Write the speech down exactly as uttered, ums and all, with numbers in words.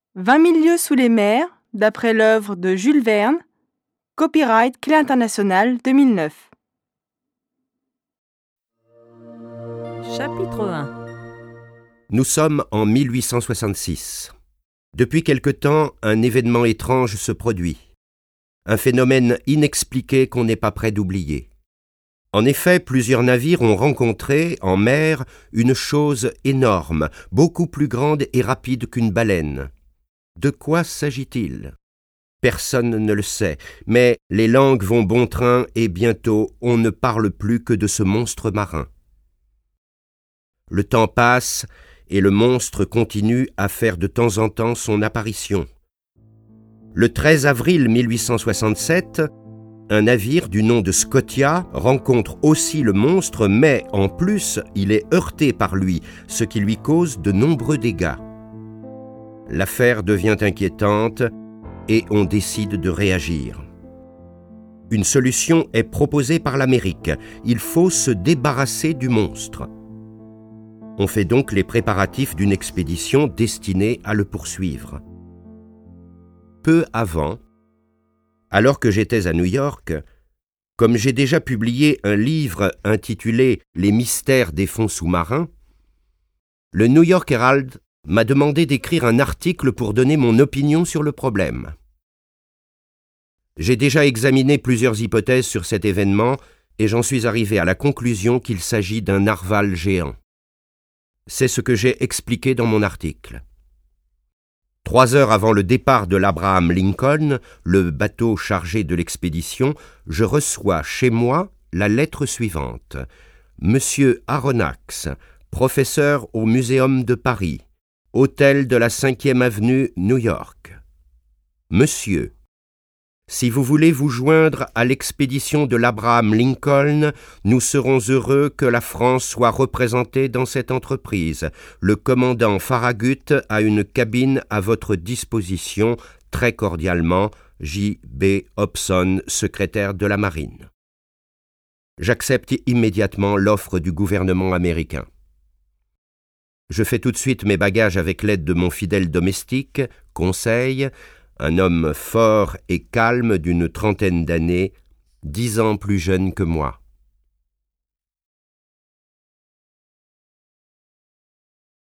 vingt mille lieues sous les mers, d'après l'œuvre de Jules Verne, copyright Clé International deux mille neuf. Chapitre un. Nous sommes en mille huit cent soixante-six. Depuis quelque temps, un événement étrange se produit. Un phénomène inexpliqué qu'on n'est pas prêt d'oublier. En effet, plusieurs navires ont rencontré, en mer, une chose énorme, beaucoup plus grande et rapide qu'une baleine. De quoi s'agit-il ? Personne ne le sait, mais les langues vont bon train et bientôt on ne parle plus que de ce monstre marin. Le temps passe et le monstre continue à faire de temps en temps son apparition. Le treize avril mille huit cent soixante-sept, un navire du nom de Scotia rencontre aussi le monstre, mais en plus, il est heurté par lui, ce qui lui cause de nombreux dégâts. L'affaire devient inquiétante et on décide de réagir. Une solution est proposée par l'Amérique. Il faut se débarrasser du monstre. On fait donc les préparatifs d'une expédition destinée à le poursuivre. Peu avant, alors que j'étais à New York, comme j'ai déjà publié un livre intitulé « Les mystères des fonds sous-marins », le New York Herald m'a demandé d'écrire un article pour donner mon opinion sur le problème. J'ai déjà examiné plusieurs hypothèses sur cet événement et j'en suis arrivé à la conclusion qu'il s'agit d'un narval géant. C'est ce que j'ai expliqué dans mon article. Trois heures avant le départ de l'Abraham Lincoln, le bateau chargé de l'expédition, je reçois chez moi la lettre suivante. Monsieur Aronnax, professeur au Muséum de Paris, hôtel de la cinquième avenue, New York. Monsieur, si vous voulez vous joindre à l'expédition de l'Abraham Lincoln, nous serons heureux que la France soit représentée dans cette entreprise. Le commandant Farragut a une cabine à votre disposition. Très cordialement, J B Hobson, secrétaire de la Marine. J'accepte immédiatement l'offre du gouvernement américain. Je fais tout de suite mes bagages avec l'aide de mon fidèle domestique, Conseil, un homme fort et calme d'une trentaine d'années, dix ans plus jeune que moi.